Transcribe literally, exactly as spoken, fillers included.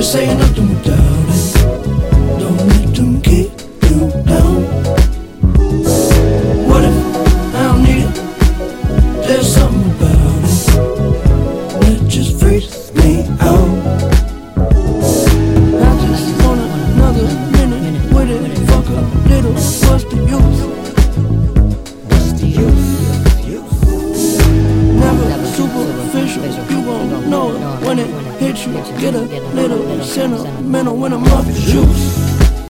say nothing without it. Don't let them keep you down. What if I don't need it? There's something about it that just freaks me out. I just want another minute with it. Fuck a little, what's the use? What's the use? Never superficial, you won't know it when it hits you. Get a little sentimental when I'm off the juice.